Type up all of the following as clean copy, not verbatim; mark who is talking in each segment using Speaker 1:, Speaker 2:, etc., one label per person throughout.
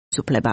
Speaker 1: სუფლება.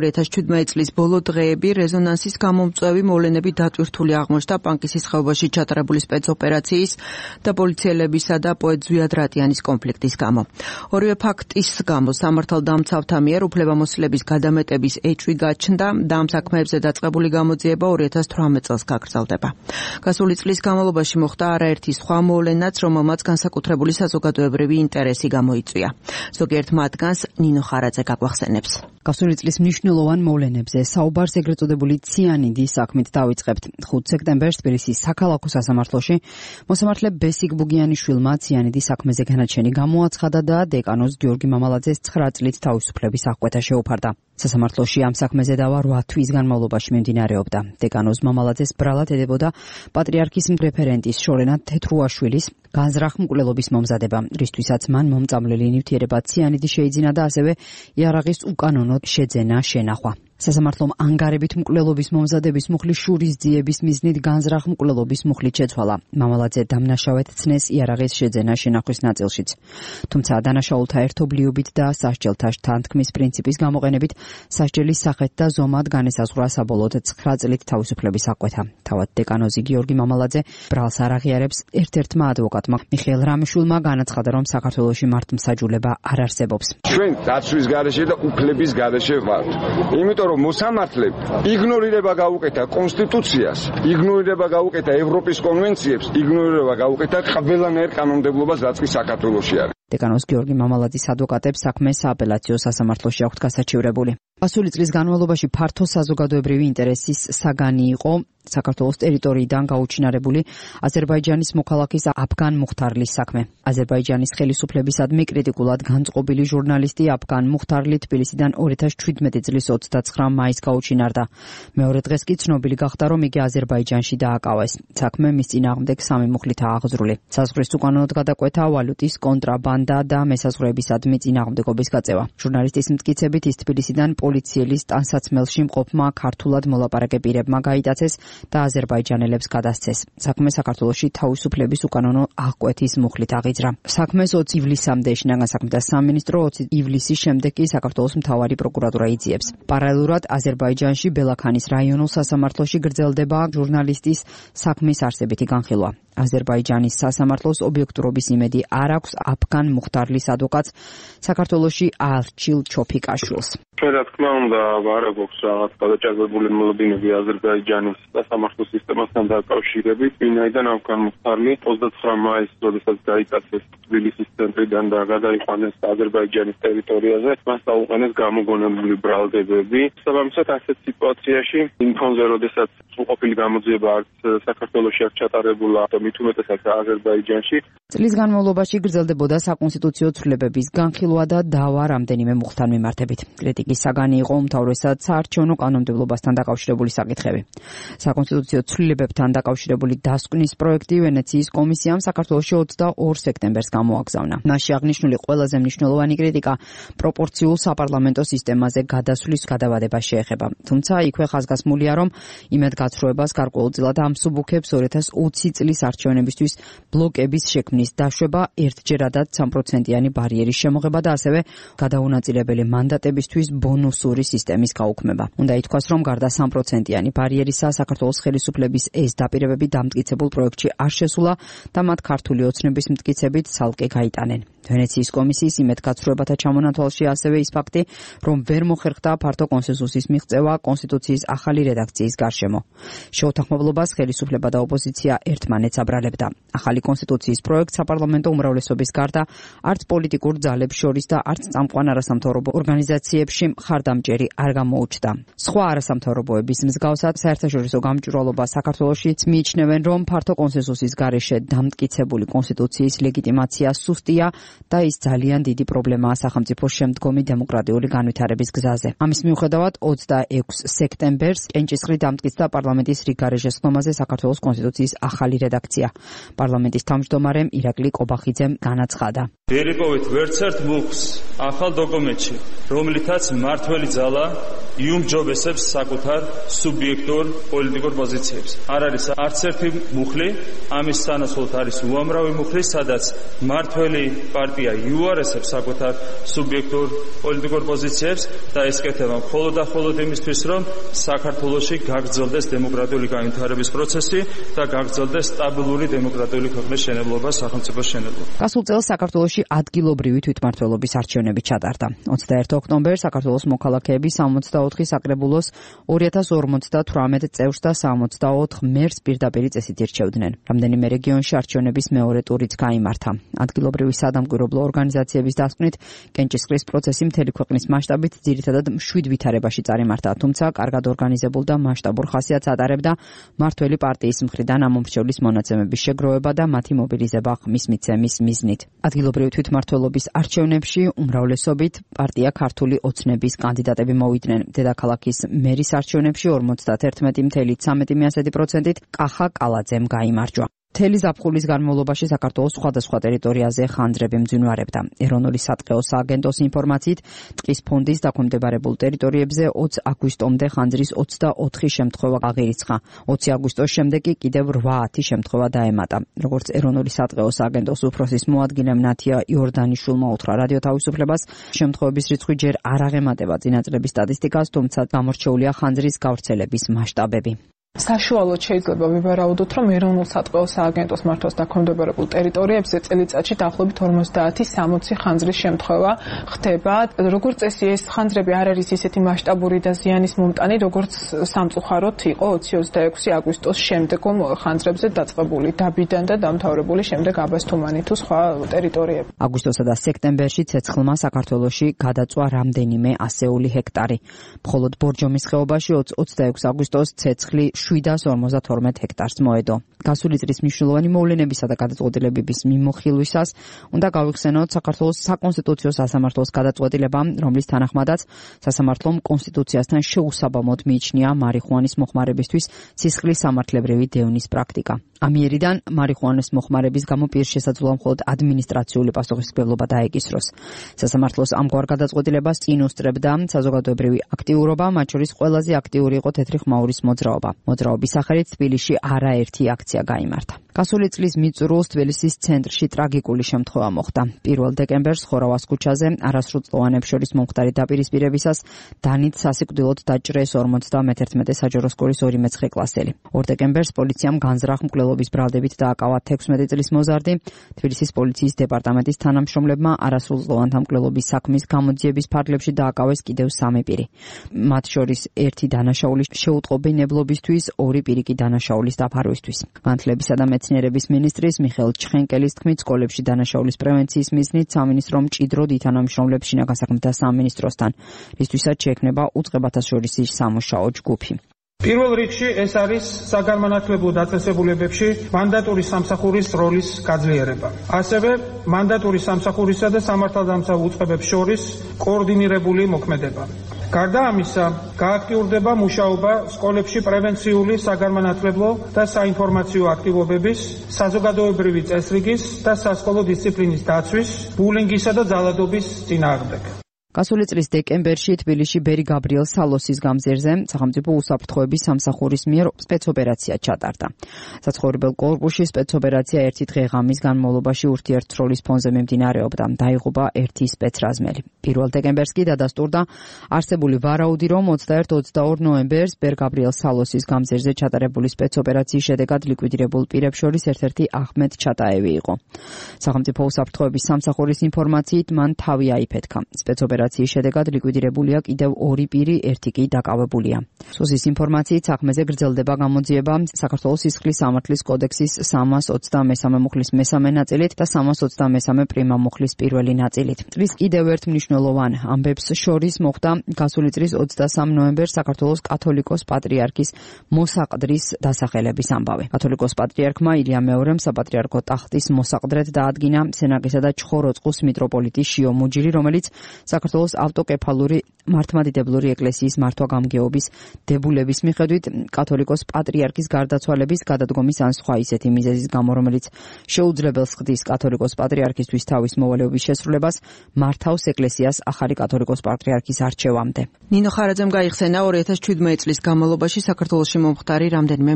Speaker 1: 2017 წლის ბოლო დღეები რეზონანსის გამომწვევი მოვლენები დატვირთული აღმოჩნდა პანკისის ხეობაში ჩატარებული სპეცოპერაციის და პოლიციელებისა და პოეტ ზვიად რატიანის კონფლიქტის გამო. ორივე ფაქტის გამო სამართალდამცავთა მიერ უფლებამოსილების გადამეტების ეჭვი გაჩნდა და ამ საქმეებზე დაწყებული გამოძიება 2018 წელს გაგრძელდება. გასული წლის განმავლობაში მოხდა არაერთი სხვა მოვლენაც, რომელმაც განსაკუთრებული საზოგადოებრივი ინტერესი გამოიწვია. ზოგიერთ მათგანს ნინო ხარაძე გაგვახსენებს.
Speaker 2: გასული წლის მნიშვნელოვან მოვლენებზე საუბარს ეგრეთ წოდებული ციანიდის საქმით დავიწყებთ. 5 სექტემბერს თბილისის საქალაქო სასამართლოში მოსამართლე ბესიკ ბუგიანიშვილმა ციანიდის საქმეზე განაჩენი გამოაცხადა და დეკანოზ გიორგი მამალაძეს 9 წლით თავისუფლების აღკვეთა შეუფარდა. სასამართლოში ამ საქმეზე დავა 8 თვის განმავლობაში მიმდინარეობდა. დეკანოზ მამალაძეს ბრალად ედებოდა პატრიარქის რეფერენტის შორენა თეთრუაშვილის განზრახ მკვლელობის მომზადება, რისთვისაც მან მომწამლელი ნივთიერება ციანიდი შეიძინა და ასევე იარაღის უკანონო შეძენა შენახვა. სასამართლომ ანგარებით მკვლელობის მომზადების მუხლის შურის ძიების მიზნით განზრახ მკვლელობის მუხლით შეცვალა. მამალაძე დამნაშავედ ცნეს იარაღის შეძენა შენახვის ნაწილშიც. თუმცა დანაშაულთა ერთობლიობით და სასჯელთა თანთქმის პრინციპის გამოყენებით სასჯელის სახეთ და ზომად განესაზღვრა საბოლოოდ 9 წლით თავისუფლების აღკვეთა. თავად დეკანოზი გიორგი მამალაძე ბრალს არ აღიარებს. ერთ-ერთმა ადვოკატმა მიხეილ რამიშვილმა განაცხადა, რომ საქართველოში მართლმსაჯულება არ არსებობს.
Speaker 3: ჩვენ დაცვის გარეშე და უფლების გარეშე ვართ. იმიტომ რომ მოსამართლე იგნორირება გაუკეთა კონსტიტუციას, იგნორირება გაუკეთა ევროპის კონვენციებს, იგნორირება გაუკეთა ყველანაირ კანონმდებლობას, რაც კი საქართველოში არის.
Speaker 2: დეკანოზ გიორგი მამალაძის ადვოკატებს საქმე სააპელაციო სასამართლოში აქვთ გასაჩივრებული. გასული წლის განმავლობაში ფართო საზოგადოებრივი ინტერესის საგანი იყო საქართველოს ტერიტორიიდან გაუჩინარებული აზერბაიჯანის მოქალაქის აფგან მუხთარლის საქმე. აზერბაიჯანის ხელისუფლებისადმი კრიტიკულად განწყობილი ჟურნალისტი აფგან მუხთარლი თბილისიდან 2017 წლის 29 მაისს გაუჩინარდა. მეორე დღეს კი ცნობილი გახდა, რომ იგი აზერბაიჯანში დააკავეს. საქმე მის წინააღმდეგ 3 მუხლითაა აღძრული. საზღვრის უკანონოდ გადაკვეთა, ვალუტის კონტრაბანდა და მესაზღვრეებისადმი წინააღმდეგობის გაწევა. ჟურნალისტის მტკიცებით ის თბილისიდან პოლიციელის ტანსაცმელში მყოფმა ქართულად მოლაპარაკე პირებმა გაიტაცეს და აზერბაიჯანელებს გადასცეს. საქმე საქართველოში თავისუფლების უკანონო აღკვეთის მუხლით აღიძრა. საქმეს 20 ივლისამდე შინაგან საქმეთა სამინისტრო, 20 ივლისის შემდეგ კი საქართველოს მთავარი პროკურატურა იძიებს. პარალელურად აზერბაიჯანში ბელაქანის რაიონულ სასამართლოში გრძელდება ჟურნალისტის საქმის არსებითი განხილვა. აზერბაიჯანის სასამართლოს ობიექტურობის იმედი არ აქვს აფგან მუხთარლის ადვოკატს საქართველოში არჩილ ჩოფიკაშვილს.
Speaker 4: ჩვენ რა თქმა უნდა არ გვაქვს რაღაც გადაჭარბებული მოლოდინები აზერბაიჯანის სასამართლო სისტემასთან დაკავშირებით, ვინაიდან აფგან მუხთარლი 29 მაისს, როდესაც გაიტაცეს თბილისის ცენტრიდან და გადაიყვანეს აზერბაიჯანის ტერიტორიაზე, მას დაუყენეს გამოგონებული ბრალდებები. საბამისად ასეთ სიტუაციაში იმ ფონზე, როდესაც სრულყოფილი გამოძიება არც საქართველოში არ ჩატარებულა და მით უმეტესად აზერბაიჯანში.
Speaker 2: წლის განმავლობაში გრძელდებოდა საკონსტიტუციო ცვლილებების განხილვა და დავა რამდენიმე მუხლთან მიმართებით. კრიტიკის საგანი იყო უმთავრესად საარჩევნო კანონმდებლობასთან დაკავშირებული საკითხები. საკონსტიტუციო ცვლილებებთან დაკავშირებული დასკვნის პროექტი ვენეციის კომისიამ საქართველოში 22 სექტემბერს გამოაგზავნა. მასში აღნიშნული ყველაზე მნიშვნელოვანი კრიტიკა პროპორციულ საპარლამენტო სისტემაზე გადასვლის გადავადება შეეხება. თუმცა იქვე ხაზგასმულია, რომ იმედგაცრუებას გარკვეულწილად ამსუბუქებს 2020 წლის არჩევნებისთვის ბლოკების შექმნის დაშვება, ერთჯერადად 3%-იანი ბარიერის შემოღება და ასევე გადაუნაწილებელი მანდატებისთვის ბონუსური სისტემის გაუქმება. უნდა ითქვას, რომ გარდა 3%-იანი ბარიერისა, საქართველოს ხელისუფლების ეს დაპირებები დამტკიცებულ პროექტში არ შესულა და მათ ქართული ოცნების მტკიცებით ცალკე გაიტანენ. ვენეციის კომისიის იმედგაცრუებათა ჩამონათვალში ასევე ის ფაქტი, რომ ვერ მოხერხდა ფართო კონსენსუსის მიღწევა კონსტიტუციის ახალი რედაქციის გარშემო. შეუთანხმებლობას ხელისუფლება და ოპოზიცია ერთმანეთს აბრალებდა. ახალი კონსტიტუციის პროექტს საპარლამენტო უმრავლესობის გარდა არც პოლიტიკურ ძალებს შორის და არც წამყვან არასამთავრობო ორგანიზაციებში მხარდამჭერი არ გამოუჩნდა. სხვა არასამთავრობოების მსგავსად საერთაშორისო გამჭვირვალობა საქართველოშიც მიიჩნევენ, რომ ფართო კონსენსუსის გარეშე დამტკიცებული კონსტიტუციის ლეგიტიმაცია სუსტია და ის ძალიან დიდი პრობლემაა სახელმწიფოს შემდგომი დემოკრატიული განვითარების გზაზე. ამის მიუხედავად 26 სექტემბერს კენჭისყრით დამტკიცდა პარლამენტის რიგგარეშე სხდომაზე საქართველოს კონსტიტუციის ახალი რედაქცია. რეაქცია. პარლამენტის თავმჯდომარემ ირაკლი კობახიძემ განაცხადა.
Speaker 5: ვერიპოვით ვერცერთ მუხს ახალ დოკუმენტში, რომლითაც მართველი ძალა იუმჯობესებს საკუთარ სუბიექტურ პოლიტიკურ პოზიციებს. არ არის არც ერთი მუხლი, ამის სანაცვლოდ არის უამრავი მუხლი, სადაც მართველი პარტია იუარესებს საკუთარ სუბიექტურ პოლიტიკურ პოზიციებს და ესკეთება მხოლოდ და მხოლოდ იმისთვის, რომ საქართველოში გაგრძელდეს დემოკრატიული განვითარების პროცესი და გაგრძელდეს სტაბილური დემოკრატიული ქვეყნის შენებლობა, სახელმწიფოს შენებლობა.
Speaker 2: გასულ წელს საქართველოში ადგილობრივი თვითმმართველობის არჩევნები ჩატარდა. 21 ოქტომბერს საქართველოს მოქალაქეები 64 საკრებულოს 2058 წევრს და 64 მერს პირდაპირ წესით ირჩევდნენ. რამდენიმე რეგიონში არჩევნების მეორე ტურიც გაიმართა. ადგილობრივი სადამკვირვებლო ორგანიზაციების დასკვნით, კენჭისყრის პროცესი მთელი ქვეყნის მასშტაბით ძირითადად 7 ვითარებაში წარიმართა, თუმცა კარგად ორგანიზებულ და მასშტაბურ ხასიათს ატარებდა მართველი პარტიის მხრიდან ამ მომრჩევლის მონაცემების შეგროვება და მათი მობილიზება ხმის მიცემის მიზნით. ადგილობრივი თვითმმართველობის არჩევნებში უმრავლესობით პარტია ქართული ოცნების კანდიდატები მოვიდნენ. დედაქალაქის მერის არჩევნებში 51.13%-ით კახა კალაძემ გაიმარჯვა. მთელი ზაფხულის განმავლობაში საქართველოს სხვადასხვა ტერიტორიაზე ხანძრები მძვინვარებდა. ეროვნული სატყეო სააგენტოს ინფორმაციით, ტყის ფონდის დაქვემდებარებულ ტერიტორიებზე 20 აგვისტომდე ხანძრის 24 შემთხვევა აღირიცხა. 20 აგვისტოს შემდეგ კი კიდევ 8 შემთხვევა დაემატა. როგორც ეროვნული სატყეო სააგენტოს უფროსის მოადგილემ ნათია იორდანიშვილმა უთხრა რადიო თავისუფლებას, შემთხვევების რიცხვი ჯერ არ აღემატება წინა წლების სტატისტიკას, თუმცა გამორჩეულია ხანძრის გავრცელების მასშტაბები.
Speaker 6: საშუალოდ შეიძლება ვივარაუდოთ, რომ ეროვნულ სატყეო სააგენტოს მართვას დაქვემდებარებულ ტერიტორიებზე წელიწადში დაახლოებით 50-60 ხანძრის შემთხვევა ხდება. როგორც წესი, ეს ხანძრები არ არის ისეთი მასშტაბური და ზიანის მომტანი, როგორც სამწუხაროდ იყო 20-26 აგვისტოს შემდეგო ხანძრებზე დაწყებული დაბიდან და დამთავრებული შემდეგ აბასთუმანი თუ სხვა ტერიტორიები.
Speaker 2: აგვისტოსა და სექტემბერში ცეცხლმა საქართველოში გადაწვა რამდენიმე ასეული ჰექტარი. მხოლოდ ბორჯომის ხეობაში 26 აგვისტოს ცეცხლი 752 ჰექტარს მოედო. გასული წლის მნიშვნელოვანი მოვლენებისა და გადაწყვეტილებების მიმოხილვისას უნდა გავიხსენოთ საქართველოს საკონსტიტუციო სასამართლოს გადაწყვეტილება, რომლის თანახმადაც სასამართლომ კონსტიტუციასთან შეუსაბამოდ მიიჩნია მარიხუანის მოხმარებისთვის სისხლის სამართლებრივი დევნის პრაქტიკა. ამიერიდან მარიხუანის მოხმარების გამო პირს შესაძლოა მხოლოდ ადმინისტრაციული პასუხისმგებლობა დაეკისროს. სასამართლოს ამგვარ გადაწყვეტილებას წინ უსწრებდა საზოგადოებრივი აქტიურობა, მათ შორის ყველაზე აქტიური იყო თეთრი ხმაურის მოძრაობა. მოძრაობის სახელით თბილისში არაერთი აქცია გაიმართა. გასული წლის მიწურულს თბილისის ცენტრში ტრაგიკული შემთხვევა მოხდა. 1 დეკემბერს ხორავას ქუჩაზე არასრულწლოვანებს შორის მომხდარი დაპირისპირებისას დანით სასიკვდილოდ დაჭრეს 51 საჯარო სკოლის 2 მეცხრე კლასელი. 2 დეკემბერს პოლიციამ განზრახ მკვლელობის ბრალდებით დააკავა 16 წლის მოზარდი. თბილისის პოლიციის დეპარტამენტის თანამშრომლებმა არასრულწლოვანთა მკვლელობის საქმის გამოძიების ფარგლებში დააკავეს კიდევ 3 პირი. მათ შორის 1 დანაშაულის შეუტყობინებლობისთვის, 2 პირი კი დანაშაულის დაფარვისთვის. განათლებისა და მეცნიერების მინისტრის მიხეილ ჩხენკელის თქმით, სკოლებში დანაშაულის პრევენციის მიზნით სამინისტრო მჭიდროდ ითანამშრომლებს შინაგან საქმეთა სამინისტროსთან, რისთვისაც შეექმნება უწყებათა შორისი სამუშაო ჯგუფი.
Speaker 7: პირველ რიგში ეს არის საგანმანათლებლო დაწესებულებებში მანდატური სამსახურის როლის გაძლიერება. ასევე მანდატური სამსახურისა და სამართალდამცავ უწყებებს შორის კოორდინირებული მოქმედება. გარდა ამისა, გააქტიურდება მუშაობა სკოლებში პრევენციული საგანმანათლებლო და საინფორმაციო აქტივობების, საზოგადოებრივი წესრიგის და სასკოლო დისციპლინის დაცვის, ბულინგისა და ძალადობის წინააღმდეგ.
Speaker 2: გასული წლის დეკემბერში თბილისში ბერი გაბრიელ სალოსის გამზირზე სახელმწიფო უსაფრთხოების სამსახურის მიერ სპეცოპერაცია ჩატარდა. საცხოვრებელ კორპუსში სპეცოპერაცია 1 დღე ღამის განმავლობაში ურთიერთროლის ფონზე მიმდინარეობდა. დაიღუპა 1 სპეცრაზმელი. 1 დეკემბერს კი დადასტურდა არსებული ვარაუდი, რომ 21-22 ნოემბერს ბერ გაბრიელ სალოსის გამზირზე ჩატარებული სპეცოპერაციის შედეგად ლიკვიდირებულ პირებს შორის ერთ-ერთი აჰმედ ჩატაევი იყო. სახელმწიფო უსაფრთხოების სამსახურის ინფორმაციით მან თავი აიფეთქა. სპეცოპერაციის შედეგად ლიკვიდირებულია კიდევ 2 პირი, 1 კი დაკავებულია. სუსის ინფორმაციით საქმეზე გრძელდება გამოძიება საქართველოს სისხლის სამართლის კოდექსის 323 მუხლის მესამე ნაწილით და 323 პრიმა მუხლის პირველი ნაწილით. წლის კიდევ ერთ მნიშვნელოვან მნიშვნელოვან ამბებს შორის მოხდა გასული წლის 23 ნოემბერს საქართველოს კათოლიკოს პატრიარქის მოსაყდრის დასახელების ამბავი. კათოლიკოს პატრიარქმა ილია მეორემ საპატრიარქო ტახტის მოსაყდრედ დაადგინა სენაკისა და ჩხოროწყუს მიტროპოლიტი შიო მუჯირი, რომელიც საქართველოს ავტოკეფალური მართლმადიდებლური ეკლესიის მართვა-გამგეობის დებულების მიხედვით კათოლიკოს პატრიარქის გარდაცვალების, გადადგომის ან სხვა ისეთი მიზეზის გამო, რომელიც შეუძლებელს ხდის კათოლიკოს პატრიარქისთვის თავის მოვალეობის შესრულებას, მართავს ეკლესიას ახალი კათოლიკოს პატრიარქის არჩევამდე.
Speaker 1: ნინო ხარაძემ გაიხსენა 2017 წლის განმავლობაში საქართველოში მომხდარი რამდენიმე